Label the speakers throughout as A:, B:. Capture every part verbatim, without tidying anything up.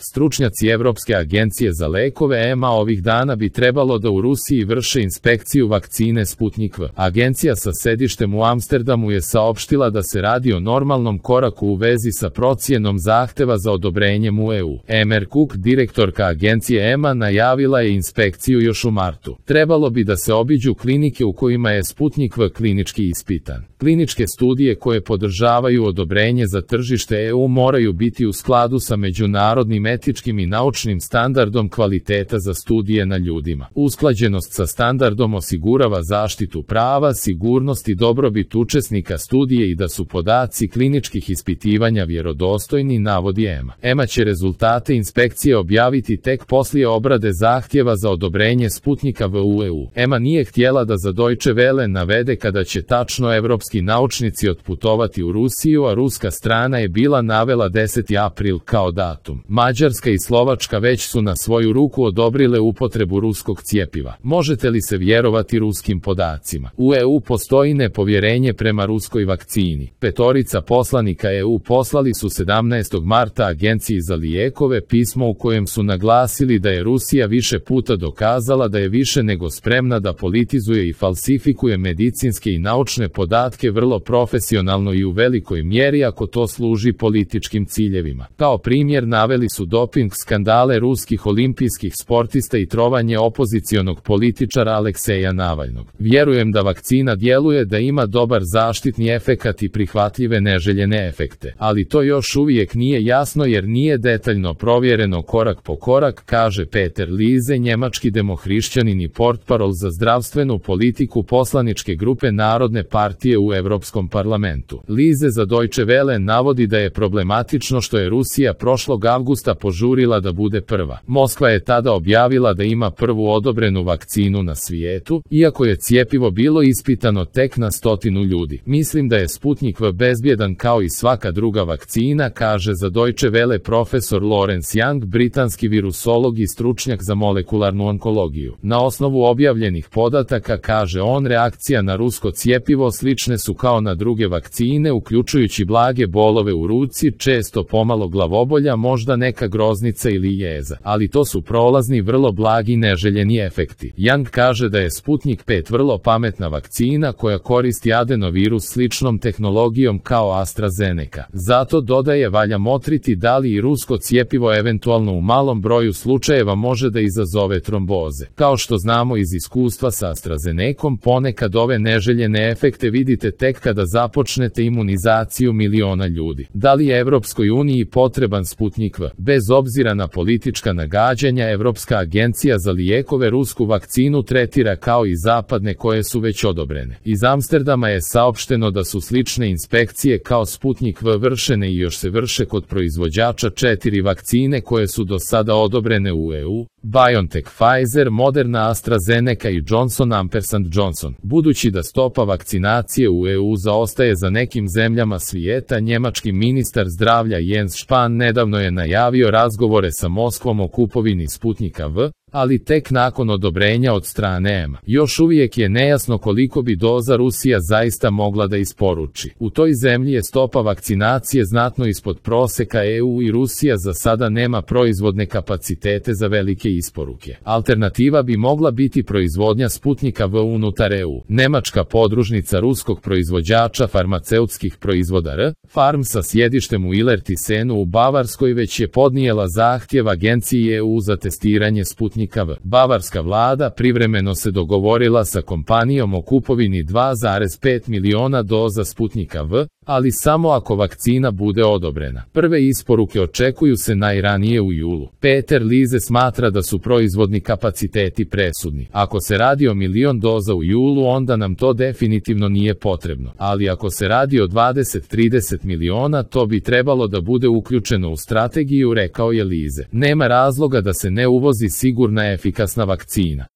A: Stručnjaci Evropske agencije za lekove E M A ovih dana bi trebalo da u Rusiji vrše inspekciju vakcine Sputnik V. Agencija sa sedištem u Amsterdamu je saopštila da se radi o normalnom koraku u vezi sa procjenom zahteva za odobrenjem u E U. Emer Cook, direktorka agencije E M A, najavila je inspekciju još u martu. Trebalo bi da se obiđu klinike u kojima je Sputnik V klinički ispitan. Kliničke studije koje podržavaju odobrenje za tržište E U moraju biti u skladu sa međunarodnim etičkim i naučnim standardom kvaliteta za studije na ljudima. Usklađenost sa standardom osigurava zaštitu prava, sigurnost i dobrobit učesnika studije i da su podaci kliničkih ispitivanja vjerodostojni, navodi E M A. E M A će rezultate inspekcije objaviti tek poslije obrade zahtjeva za odobrenje Sputnika V u E U. E M A nije htjela da za Deutsche Welle navede kada će tačno evropski naučnici otputovati u Rusiju, a ruska strana je bila navela deseti april kao datum. Mađarska i Slovačka već su na svoju ruku odobrile upotrebu ruskog cjepiva. Možete li se vjerovati ruskim podacima? U E U postoji nepovjerenje prema ruskoj vakcini. Petorica poslanika E U poslali su sedamnaestog marta Agenciji za lijekove pismo u kojem su naglasili da je Rusija više puta dokazala da je više nego spremna da politizuje i falsifikuje medicinske i naučne podatke vrlo profesionalno i u velikoj mjeri ako to služi političkim ciljevima. Kao primjer naveli su doping skandale ruskih olimpijskih sportista i trovanje opozicionog političara Alekseja Navalnog. Vjerujem da vakcina djeluje, da ima dobar zaštitni efekat i prihvatljive neželjene efekte, ali to još uvijek nije jasno jer nije detaljno provjereno korak po korak, kaže Peter Liese, njemački demohrišćanin i portparol za zdravstvenu politiku poslaničke grupe Narodne partije u Europskom parlamentu. Liese za Deutsche Welle navodi da je problematično što je Rusija prošlog avgusta požurila da bude prva. Moskva je tada objavila da ima prvu odobrenu vakcinu na svijetu, iako je cjepivo bilo ispitano tek na stotinu ljudi. Mislim da je Sputnik V bezbjedan kao i svaka druga vakcina, kaže za Deutsche Welle profesor Lawrence Young, britanski virusolog i stručnjak za molekularnu onkologiju. Na osnovu objavljenih podataka, kaže on, reakcija na rusko cjepivo slične su kao na druge vakcine, uključujući blage bolove u ruci, često pomalo glavobolja, možda neka groznica ili jeza, ali to su prolazni, vrlo blagi neželjeni efekti. Young kaže da je Sputnik pet vrlo pametna vakcina koja koristi adenovirus sličnom tehnologijom kao AstraZeneca. Zato dodaje, valja motriti da li i rusko cjepivo eventualno u malom broju slučajeva može da izazove tromboze. Kao što znamo iz iskustva sa AstraZenecom, ponekad ove neželjene efekte vidite tek kada započnete imunizaciju miliona ljudi. Da li je Evropskoj uniji potreban Sputnik V? Bez obzira na politička nagađanja, Evropska agencija za lijekove rusku vakcinu tretira kao i zapadne koje su već odobrene. Iz Amsterdama je saopšteno da su slične inspekcije kao Sputnik V vršene i još se vrše kod proizvođača četiri vakcine koje su do sada odobrene u E U: BioNTech, Pfizer, Moderna, AstraZeneca i Johnson and Johnson. Budući da stopa vakcinacije u E U zaostaje za nekim zemljama svijeta, njemački ministar zdravlja Jens Spahn nedavno je najavio razgovore sa Moskvom o kupovini Sputnika V, ali tek nakon odobrenja od strane E M A. Još uvijek je nejasno koliko bi doza Rusija zaista mogla da isporuči. U toj zemlji je stopa vakcinacije znatno ispod proseka E U i Rusija za sada nema proizvodne kapacitete za velike isporuke. Alternativa bi mogla biti proizvodnja Sputnika V unutar E U. Nemačka podružnica ruskog proizvođača farmaceutskih proizvoda R. Farm sa sjedištem u Illertisenu u Bavarskoj već je podnijela zahtjev agenciji E U za testiranje Sputnika V. Bavarska vlada privremeno se dogovorila sa kompanijom o kupovini dva zarez pet miliona doza Sputnika V, ali samo ako vakcina bude odobrena. Prve isporuke očekuju se najranije u julu. Peter Liese smatra da su proizvodni kapaciteti presudni. Ako se radi o milion doza u julu, onda nam to definitivno nije potrebno. Ali ako se radi o dvadeset do trideset miliona, to bi trebalo da bude uključeno u strategiju, rekao je Liese. Nema razloga da se ne uvozi sigurna efikasna vakcina.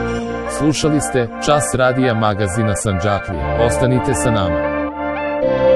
A: Slušali ste Čas radija magazina Sandžaklija. Ostanite sa nama.